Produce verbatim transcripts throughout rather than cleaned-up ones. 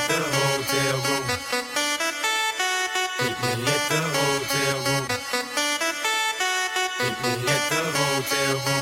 the hotel room. Meet me at the hotel room. Meet me at the hotel room.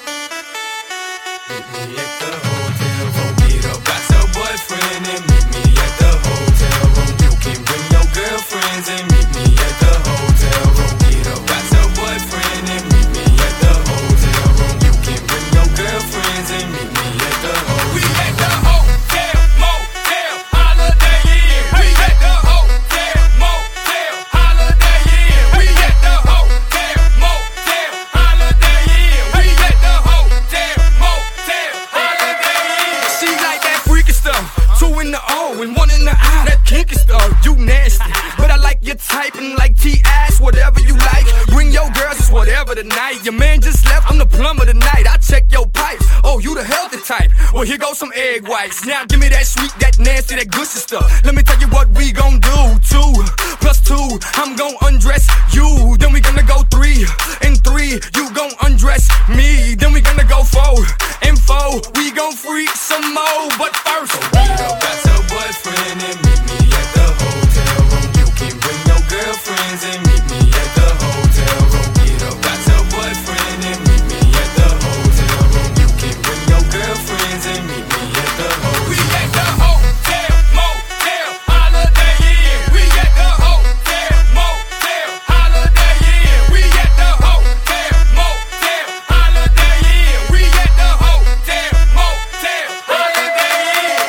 Meet me at the hotel room. Get up, got your boyfriend and meet me at the hotel room. You can bring your girlfriends and meet me at the hotel room. Get up, got your boyfriend and meet me at the hotel room. You can bring your girlfriends and meet me at the hotel room. We at the hotel, motel, Holiday Inn. We at the hotel, motel, Holiday Inn. We at the hotel, motel, Holiday Inn. We at the hotel, motel, Holiday Inn. She like that freaky stuff, two in the O and one in the I. That kinky stuff, you nasty, but I like your type and like T-ass, whatever you like. Bring your girls, it's whatever tonight. Your man just left, I'm the plumber tonight. I check your pipes, oh you the healthy type. Well here goes some egg whites. Now give me that sweet, that nasty, that gushy stuff. Let me tell you what we gon' do. Two plus two, I'm gon' undress you. Then we gonna go three and three, you gon' undress me. Then we gonna go four and four, we gon' freak some more. But first, get up, got your boyfriend and meet me at the hotel room. You can bring your girlfriends and meet me at the hotel room. Get up, got your boyfriend and meet me at the hotel room. You can bring your girlfriends and meet me at the hotel room. We at the hotel, motel, Holiday Inn. We at the hotel, motel, Holiday Inn. We at the hotel, motel, Holiday Inn. We at the hotel, motel, Holiday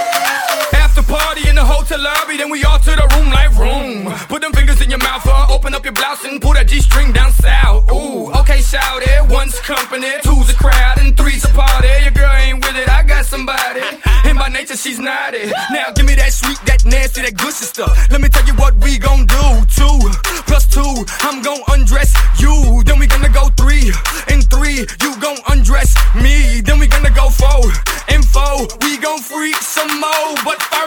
Inn. After party in the hotel lobby, then we all to the room like room. Put them fingers in your mouth, uh, open up your blouse and pull that G-string down south. Ooh, okay, shout it. One's company, two's a crowd, and three's a party. Your girl ain't with it, I got somebody. And by nature, she's naughty. Now give me that sweet, that nasty, that gushy stuff. Let me tell you what we gon' do. Two plus two, I'm gon' undress you. Then we gonna go three and three, you gon' undress me. Then we gonna go four and four, we gon' freak some more. But five